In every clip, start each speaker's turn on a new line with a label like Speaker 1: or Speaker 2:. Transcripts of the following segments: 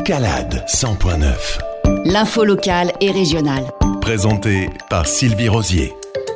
Speaker 1: Calade 100.9.
Speaker 2: L'info locale et régionale.
Speaker 1: Présenté par Sylvie Rosier.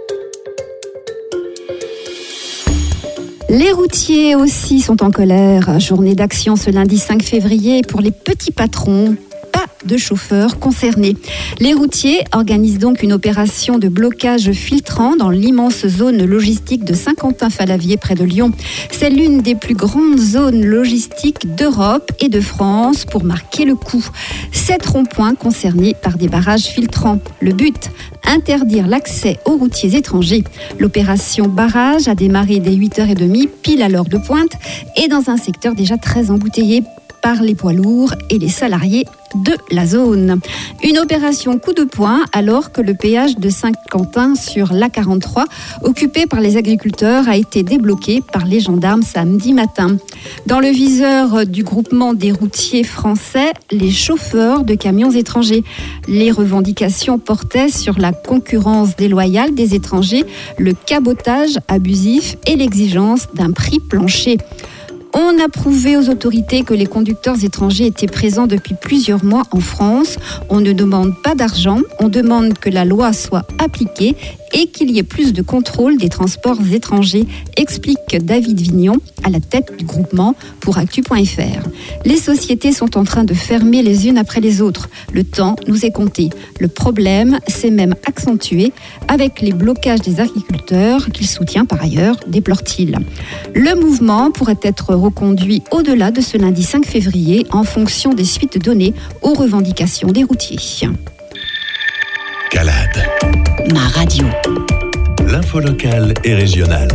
Speaker 3: Les routiers aussi sont en colère. Journée d'action ce lundi 5 février pour les petits patrons. Pas de chauffeurs concernés. Les routiers organisent donc une opération de blocage filtrant dans l'immense zone logistique de Saint-Quentin-Fallavier près de Lyon. C'est l'une des plus grandes zones logistiques d'Europe et de France pour marquer le coup. 7 ronds-points concernés par des barrages filtrants. Le but, interdire l'accès aux routiers étrangers. L'opération barrage a démarré dès 8h30, pile à l'heure de pointe, et dans un secteur déjà très embouteillé par les poids lourds et les salariés de la zone. Une opération coup de poing alors que le péage de Saint-Quentin sur l'A43, occupé par les agriculteurs, a été débloqué par les gendarmes samedi matin. Dans le viseur du groupement des routiers français, les chauffeurs de camions étrangers. Les revendications portaient sur la concurrence déloyale des étrangers, le cabotage abusif et l'exigence d'un prix plancher. On a prouvé aux autorités que les conducteurs étrangers étaient présents depuis plusieurs mois en France. On ne demande pas d'argent, on demande que la loi soit appliquée et qu'il y ait plus de contrôle des transports étrangers, explique David Vignon, à la tête du groupement pour Actu.fr. Les sociétés sont en train de fermer les unes après les autres. Le temps nous est compté. Le problème s'est même accentué avec les blocages des agriculteurs qu'il soutient par ailleurs, déplore-t-il. Le mouvement pourrait être reconduit au-delà de ce lundi 5 février en fonction des suites données aux revendications des routiers.
Speaker 1: Calade.
Speaker 2: Ma radio.
Speaker 1: L'info locale et régionale.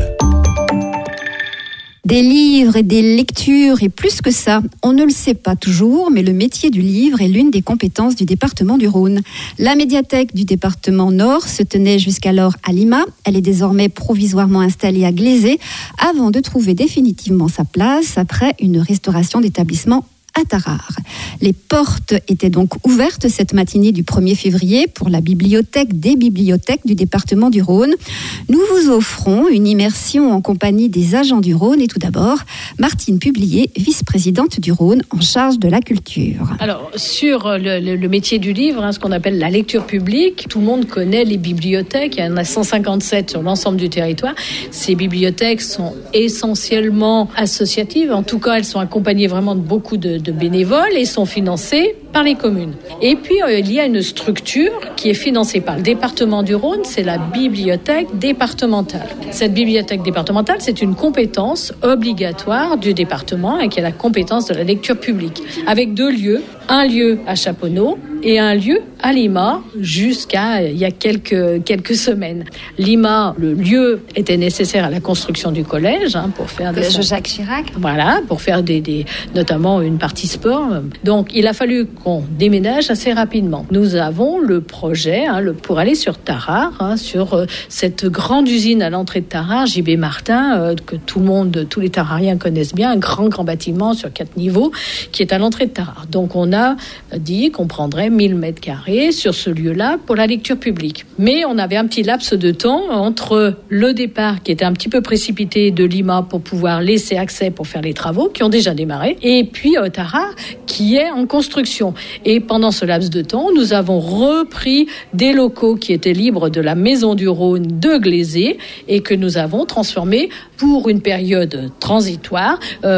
Speaker 3: Des livres et des lectures et plus que ça, on ne le sait pas toujours, mais le métier du livre est l'une des compétences du département du Rhône. La médiathèque du département Nord se tenait jusqu'alors à Lima. Elle est désormais provisoirement installée à Glazé avant de trouver définitivement sa place après une restauration d'établissement à Tarare. Les portes étaient donc ouvertes cette matinée du 1er février pour la bibliothèque des bibliothèques du département du Rhône. Nous vous offrons une immersion en compagnie des agents du Rhône et tout d'abord, Martine Publier, vice-présidente du Rhône en charge de la culture.
Speaker 4: Alors, sur le métier du livre, ce qu'on appelle la lecture publique, tout le monde connaît les bibliothèques. Il y en a 157 sur l'ensemble du territoire. Ces bibliothèques sont essentiellement associatives. En tout cas, elles sont accompagnées vraiment de beaucoup de bénévoles et sont financées par les communes. Et puis, il y a une structure qui est financée par le département du Rhône, c'est la bibliothèque départementale. Cette bibliothèque départementale, c'est une compétence obligatoire du département et qui est la compétence de la lecture publique, avec 2 lieux, un lieu à Chaponneau et un lieu à Lima jusqu'à il y a quelques semaines. Lima, le lieu était nécessaire à la construction du collège pour faire des
Speaker 3: collège Jacques Chirac.
Speaker 4: Voilà, pour faire des notamment une partie sport. Donc il a fallu qu'on déménage assez rapidement. Nous avons le projet pour aller sur Tarare, sur cette grande usine à l'entrée de Tarare, JB Martin, que tous les Tarariens connaissent bien, un grand bâtiment sur 4 niveaux qui est à l'entrée de Tarare. Donc on a dit qu'on prendrait 1000 mètres carrés sur ce lieu-là pour la lecture publique. Mais on avait un petit laps de temps entre le départ qui était un petit peu précipité de Lima pour pouvoir laisser accès pour faire les travaux qui ont déjà démarré et puis Tarare qui est en construction. Et pendant ce laps de temps, nous avons repris des locaux qui étaient libres de la Maison du Rhône de Glazé et que nous avons transformés pour une période transitoire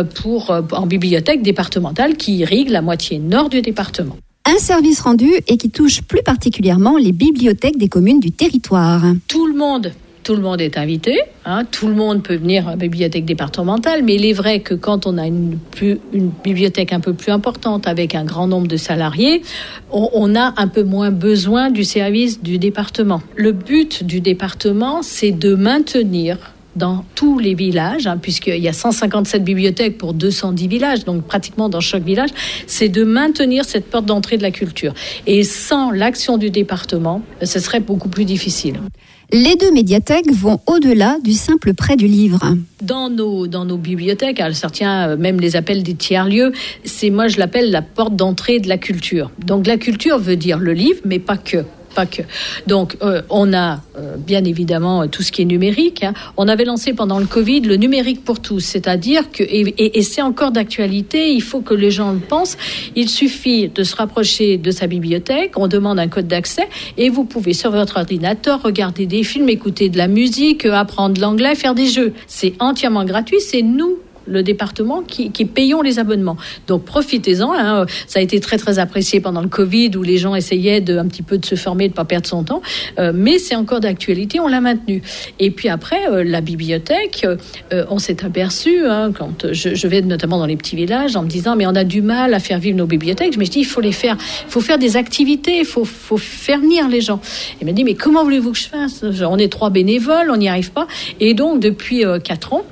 Speaker 4: en bibliothèque départementale qui irrigue la moitié nord du département.
Speaker 3: Un service rendu et qui touche plus particulièrement les bibliothèques des communes du territoire.
Speaker 4: Tout le monde est invité, tout le monde peut venir à la bibliothèque départementale, mais il est vrai que quand on a une bibliothèque un peu plus importante avec un grand nombre de salariés, on a un peu moins besoin du service du département. Le but du département, c'est de maintenir dans tous les villages, puisqu'il y a 157 bibliothèques pour 210 villages, donc pratiquement dans chaque village, c'est de maintenir cette porte d'entrée de la culture. Et sans l'action du département, ce serait beaucoup plus difficile.
Speaker 3: Les 2 médiathèques vont au-delà du simple prêt du livre.
Speaker 4: Dans nos bibliothèques, certains même les appellent des tiers-lieux, moi je l'appelle la porte d'entrée de la culture. Donc la culture veut dire le livre, mais pas que. pas que. Donc, on a bien évidemment tout ce qui est numérique. On avait lancé pendant le Covid le numérique pour tous, c'est-à-dire que, et c'est encore d'actualité, il faut que les gens le pensent, il suffit de se rapprocher de sa bibliothèque, on demande un code d'accès et vous pouvez sur votre ordinateur regarder des films, écouter de la musique, apprendre l'anglais, faire des jeux. C'est entièrement gratuit, c'est nous, le département, qui payons les abonnements. Donc profitez-en. Ça a été très très apprécié pendant le Covid où les gens essayaient un petit peu de se former, de ne pas perdre son temps. Mais c'est encore d'actualité, on l'a maintenu. Et puis après, la bibliothèque, on s'est aperçu, quand je vais notamment dans les petits villages, en me disant mais on a du mal à faire vivre nos bibliothèques. Mais je dis il faut faire des activités, il faut faire venir les gens. Il m'a dit mais comment voulez-vous que je fasse ? On est 3 bénévoles, on n'y arrive pas. Et donc depuis 4 ans,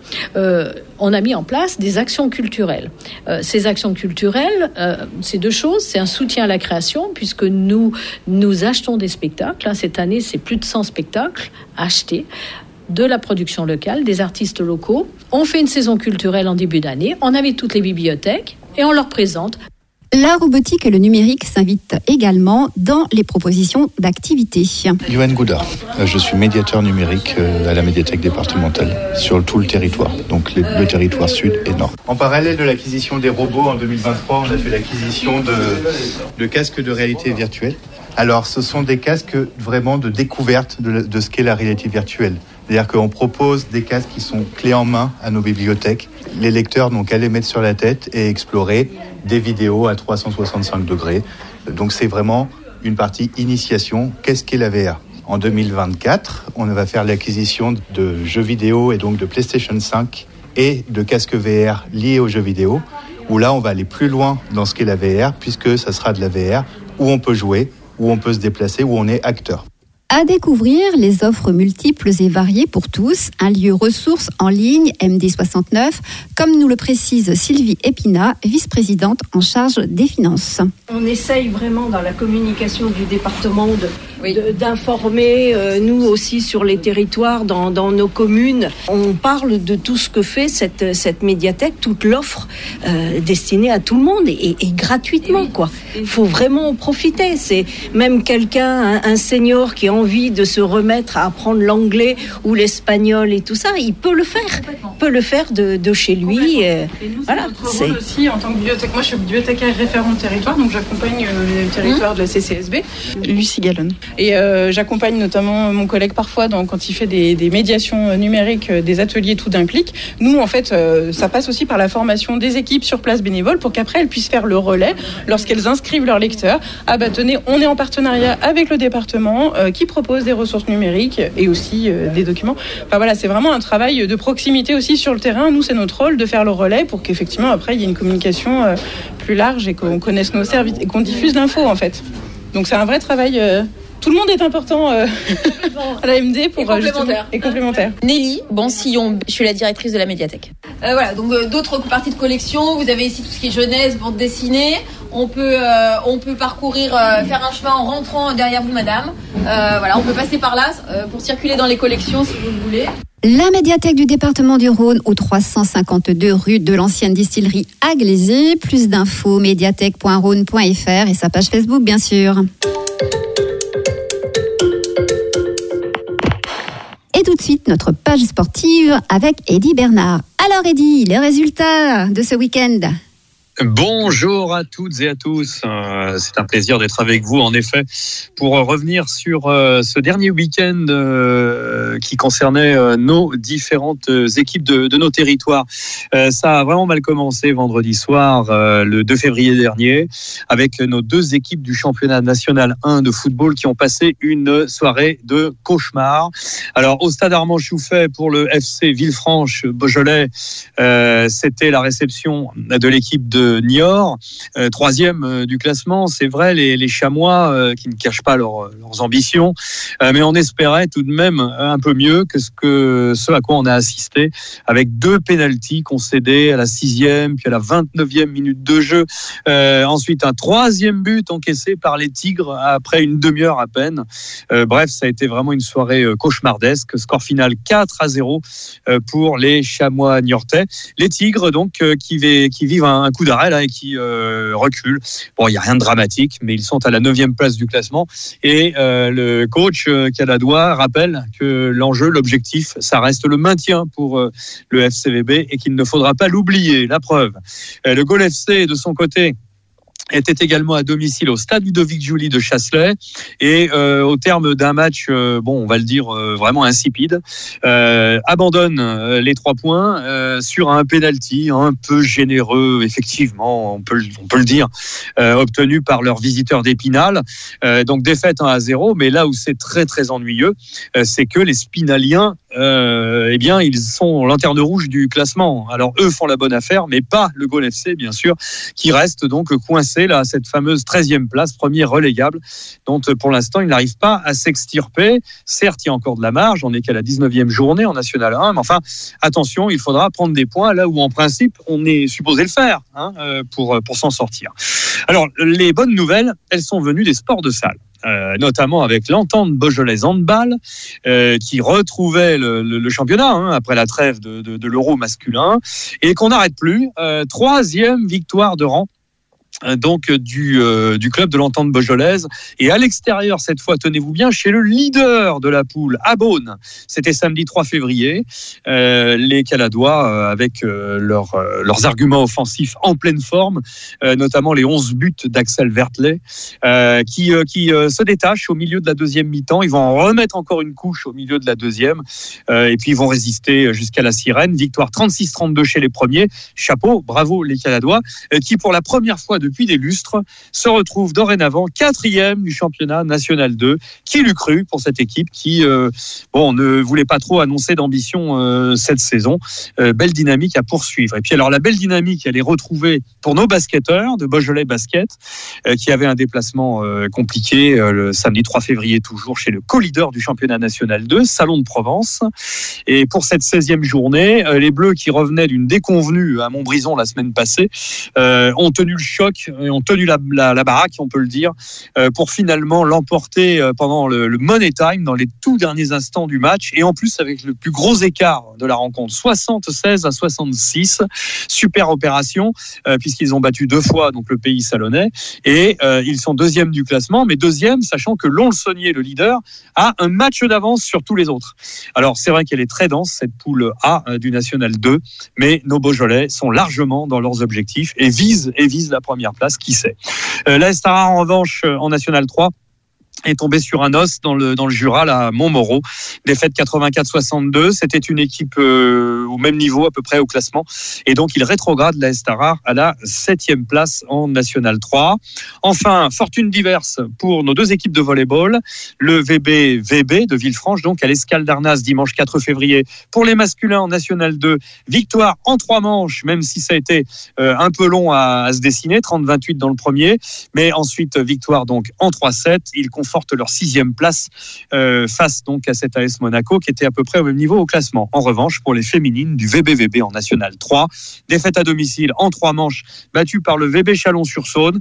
Speaker 4: on a mis en place des actions culturelles. Ces actions culturelles, c'est 2 choses. C'est un soutien à la création, puisque nous achetons des spectacles. Cette année, c'est plus de 100 spectacles achetés, de la production locale, des artistes locaux. On fait une saison culturelle en début d'année. On invite toutes les bibliothèques et on leur présente.
Speaker 3: La robotique et le numérique s'invitent également dans les propositions d'activités.
Speaker 5: Yoann Goudard, je suis médiateur numérique à la médiathèque départementale sur tout le territoire, donc le territoire sud et nord. En parallèle de l'acquisition des robots en 2023, on a fait l'acquisition de casques de réalité virtuelle. Alors ce sont des casques vraiment de découverte de ce qu'est la réalité virtuelle. C'est-à-dire qu'on propose des casques qui sont clés en main à nos bibliothèques. Les lecteurs n'ont qu'à les mettre sur la tête et explorer des vidéos à 365 degrés. Donc c'est vraiment une partie initiation. Qu'est-ce qu'est la VR ? En 2024, on va faire l'acquisition de jeux vidéo et donc de PlayStation 5 et de casques VR liés aux jeux vidéo, où là on va aller plus loin dans ce qu'est la VR, puisque ça sera de la VR où on peut jouer, où on peut se déplacer, où on est acteur.
Speaker 3: À découvrir les offres multiples et variées pour tous, un lieu ressources en ligne MD69, comme nous le précise Sylvie Épinat, vice-présidente en charge des finances.
Speaker 6: On essaye vraiment dans la communication du département d'informer, nous aussi sur les territoires, dans nos communes. On parle de tout ce que fait cette médiathèque, toute l'offre destinée à tout le monde et gratuitement, quoi. Il faut vraiment en profiter. C'est même quelqu'un, un senior qui a envie de se remettre à apprendre l'anglais ou l'espagnol et tout ça, il peut le faire. Il peut le faire de chez lui.
Speaker 7: Et nous, voilà, notre rôle aussi en tant que bibliothécaire. Moi, je suis bibliothécaire référente territoire, donc j'accompagne le territoire de la CCSB. Lucie Gallon. Et j'accompagne notamment mon collègue parfois quand il fait des médiations numériques, des ateliers tout d'un clic. Nous, en fait, ça passe aussi par la formation des équipes sur place bénévoles pour qu'après, elles puissent faire le relais lorsqu'elles inscrivent leurs lecteurs. Ah bah tenez, on est en partenariat avec le département qui propose des ressources numériques et aussi des documents. Enfin voilà, c'est vraiment un travail de proximité aussi sur le terrain. Nous, c'est notre rôle de faire le relais pour qu'effectivement, après, il y ait une communication plus large et qu'on connaisse nos services et qu'on diffuse l'info, en fait. Donc c'est un vrai travail... Tout le monde est important à la MD pour et complémentaire.
Speaker 8: Nelly Bansillon, je suis la directrice de la médiathèque. Voilà, donc d'autres parties de collection. Vous avez ici tout ce qui est jeunesse, bande dessinée. On peut parcourir, faire un chemin en rentrant derrière vous, madame. Voilà, on peut passer par là pour circuler dans les collections si vous le voulez.
Speaker 3: La médiathèque du département du Rhône au 352 rue de l'ancienne distillerie à Glazé. Plus d'infos médiathèque.rhône.fr et sa page Facebook bien sûr. Et tout de suite, notre page sportive avec Eddy Bernard. Alors Eddy, les résultats de ce week-end ?
Speaker 9: Bonjour à toutes et à tous, c'est un plaisir d'être avec vous en effet pour revenir sur ce dernier week-end qui concernait nos différentes équipes de nos territoires. Ça a vraiment mal commencé vendredi soir, le 2 février dernier, avec nos 2 équipes du championnat national 1 de football qui ont passé une soirée de cauchemar. Alors au stade Armand Chouffet pour le FC Villefranche-Beaujolais, c'était la réception de l'équipe de Niort, 3e du classement. C'est vrai, les Chamois qui ne cachent pas leurs ambitions, mais on espérait tout de même un peu mieux que ce à quoi on a assisté, avec 2 pénaltys concédés à la 6e puis à la 29e minute de jeu. Ensuite, un 3e but encaissé par les Tigres après une demi-heure à peine. Bref, ça a été vraiment une soirée cauchemardesque. Score final 4-0 pour les Chamois niortais. Les Tigres, donc, qui vivent un coup d'arrêt là, et qui reculent. Bon, il n'y a rien de dramatique, mais ils sont à la 9e place du classement. Et le coach caladois rappelle que l'objectif, ça reste le maintien pour le FCVB et qu'il ne faudra pas l'oublier. La preuve, le Gol FC, de son côté, était également à domicile au stade Ludovic-Julie de Chasselet et au terme d'un match, on va le dire vraiment insipide, abandonne les 3 points sur un penalty un peu généreux, effectivement, on peut le dire, obtenu par leur visiteur d'Épinal. Donc défaite 1-0, mais là où c'est très très ennuyeux, c'est que les Spinaliens, ils sont lanterne rouge du classement. Alors eux font la bonne affaire, mais pas le Gol FC, bien sûr, qui reste donc coincé là à cette fameuse 13e place, premier relégable, dont pour l'instant il n'arrive pas à s'extirper. Certes, il y a encore de la marge, on n'est qu'à la 19e journée en National 1, mais enfin, attention, il faudra prendre des points là où en principe on est supposé le faire pour s'en sortir. Alors, les bonnes nouvelles, elles sont venues des sports de salle. Notamment avec l'Entente Beaujolais Handball qui retrouvait le championnat après la trêve de l'Euro masculin et qu'on n'arrête plus. 3e victoire de rang donc du club de l'Entente Beaujolaise, et à l'extérieur cette fois, tenez-vous bien, chez le leader de la poule, à Beaune. C'était samedi 3 février. Les Caladois, avec leurs arguments offensifs en pleine forme, notamment les 11 buts d'Axel Vertley, qui se détachent au milieu de la 2e mi-temps. Ils vont en remettre encore une couche au milieu de la 2e, et puis ils vont résister jusqu'à la sirène. Victoire 36-32 chez les premiers. Chapeau, bravo les Caladois, qui pour la première fois depuis des lustres se retrouvent dorénavant 4e du championnat national 2. Qui l'eût cru pour cette équipe qui ne voulait pas trop annoncer d'ambition cette saison. Belle dynamique à poursuivre. Et puis alors la belle dynamique, elle est retrouvée pour nos basketteurs de Beaujolais Basket, qui avaient un déplacement compliqué le samedi 3 février, toujours chez le co-leader du championnat national 2, Salon de Provence. Et pour cette 16e journée, les Bleus, qui revenaient d'une déconvenue à Montbrison la semaine passée, ont tenu le choc, ont tenu la baraque, on peut le dire, pour finalement l'emporter pendant le Money Time, dans les tout derniers instants du match, et en plus avec le plus gros écart de la rencontre, 76-66. Super opération, puisqu'ils ont battu 2 fois donc le pays salonnais, et ils sont 2e du classement, mais 2e sachant que Lons-le-Saunier, le leader, a un match d'avance sur tous les autres. Alors c'est vrai qu'elle est très dense, cette poule A du National 2, mais nos Beaujolais sont largement dans leurs objectifs et visent la première place, qui sait. L'AS Tarare, en revanche, en National 3, est tombé sur un os dans le Jura, à Montmoreau. Défaite 84-62. C'était une équipe au même niveau à peu près au classement. Et donc, il rétrograde l'AS Tarare à la 7e place en National 3. Enfin, fortune diverse pour nos 2 équipes de volleyball. Le VB de Villefranche, donc à l'Escale d'Arnas, dimanche 4 février. Pour les masculins en National 2, victoire en 3 manches, même si ça a été un peu long à se dessiner, 30-28 dans le premier. Mais ensuite, victoire donc en 3-7. Ils confortent leur 6e place face donc à cette AS Monaco qui était à peu près au même niveau au classement. En revanche, pour les féminines du VBVB en National 3, défaite à domicile en 3 manches, battue par le VB Chalon-sur-Saône.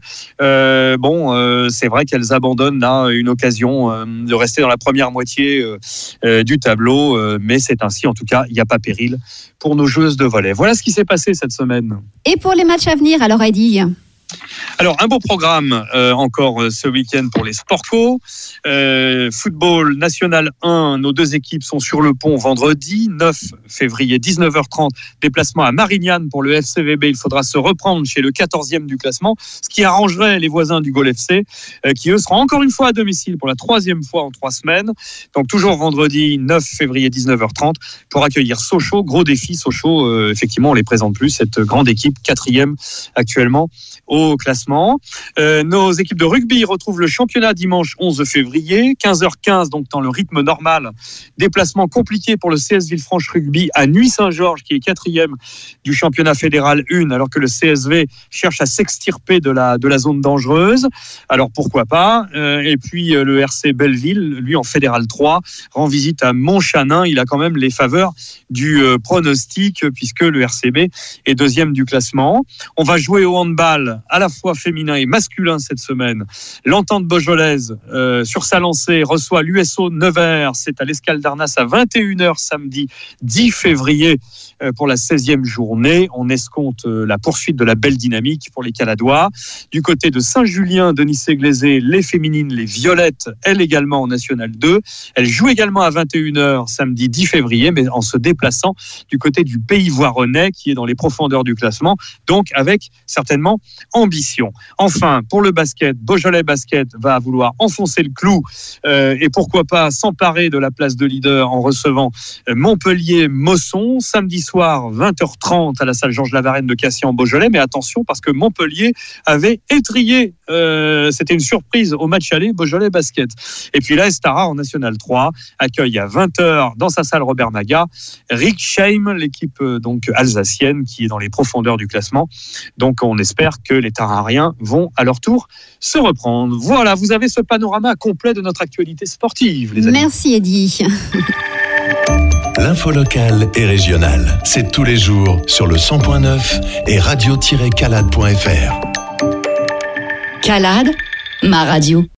Speaker 9: C'est vrai qu'elles abandonnent là une occasion de rester dans la première moitié du tableau, mais c'est ainsi, en tout cas, il n'y a pas péril pour nos joueuses de volley. Voilà ce qui s'est passé cette semaine.
Speaker 3: Et pour les matchs à venir, alors Heidi ?
Speaker 9: Alors, un beau programme encore ce week-end pour les Sportco. Football National 1, nos 2 équipes sont sur le pont vendredi 9 février, 19h30. Déplacement à Marignane pour le FCVB. Il faudra se reprendre chez le 14e du classement, ce qui arrangerait les voisins du Gol FC, qui eux seront encore une fois à domicile pour la 3e fois en 3 semaines. Donc toujours vendredi 9 février, 19h30 pour accueillir Sochaux. Gros défi, Sochaux, effectivement, on les présente plus, cette grande équipe, 4e actuellement au au classement. Nos équipes de rugby retrouvent le championnat dimanche 11 février, 15h15, donc dans le rythme normal. Déplacement compliqué pour le CS Villefranche Rugby à Nuit-Saint-Georges, qui est 4e du championnat fédéral 1, alors que le CSV cherche à s'extirper de la zone dangereuse. Alors pourquoi pas. Et puis le RC Belleville, lui en fédéral 3, rend visite à Montchanin. Il a quand même les faveurs du pronostic, puisque le RCB est 2e du classement. On va jouer au handball à la fois féminin et masculin cette semaine. L'Entente Beaujolaise sur sa lancée reçoit l'USO Nevers. C'est à l'Escale d'Arnas à 21h samedi 10 février pour la 16e journée. On escompte la poursuite de la belle dynamique pour les Caladois. Du côté de Saint-Julien, Denissé-Glaisé, les féminines, les violettes, elles également en National 2. Elles jouent également à 21h samedi 10 février, mais en se déplaçant du côté du Pays Voironnais, qui est dans les profondeurs du classement, donc avec certainement ambition. Enfin, pour le basket, Beaujolais Basket va vouloir enfoncer le clou et pourquoi pas s'emparer de la place de leader en recevant Montpellier-Mosson, samedi soir 20h30 à la salle Georges Lavarenne de Cassien-en-Beaujolais. Mais attention, parce que Montpellier avait étrillé, c'était une surprise au match aller Beaujolais Basket. Et puis là, Estara en National 3 accueille à 20h dans sa salle Robert Maga Riksheim, l'équipe donc alsacienne qui est dans les profondeurs du classement. Donc on espère que les Tarariens vont à leur tour se reprendre. Voilà, vous avez ce panorama complet de notre actualité sportive, les amis.
Speaker 3: Merci Eddy.
Speaker 1: L'info locale et régionale, c'est tous les jours sur le 100.9 et radio-calade.fr.
Speaker 2: Calade, ma radio.